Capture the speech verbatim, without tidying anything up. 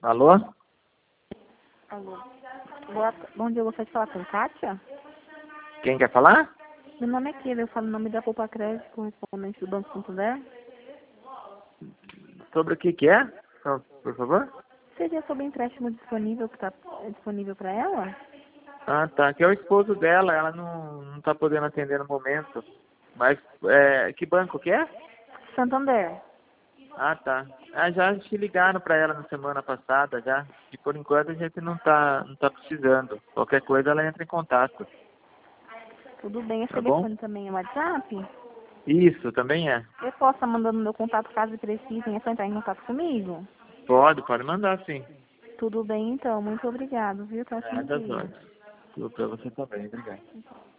Alô? Alô. Boa, bom dia, eu gostaria de falar com Kátia. Quem quer falar? Meu nome é Keila, eu falo o nome da Poupa Crédito, correspondente do Banco Santander. Sobre o que que é? Só, por favor? Seria sobre empréstimo disponível que está disponível para ela? Ah, tá. Que é o esposo dela, ela não, não tá podendo atender no momento. Mas, é, que banco que é? Santander. Ah, tá. Ah, já te ligaram para ela na semana passada, já. E por enquanto a gente não tá, não tá precisando. Qualquer coisa ela entra em contato. Tudo bem, esse Tá bom? telefone também é WhatsApp? Isso, também é. Eu posso estar mandando meu contato caso precisem, é só entrar em contato comigo? Pode, pode mandar sim. Tudo bem, então. Muito obrigado, viu? Tá Nada, dia. Zóio. Para você também, obrigado.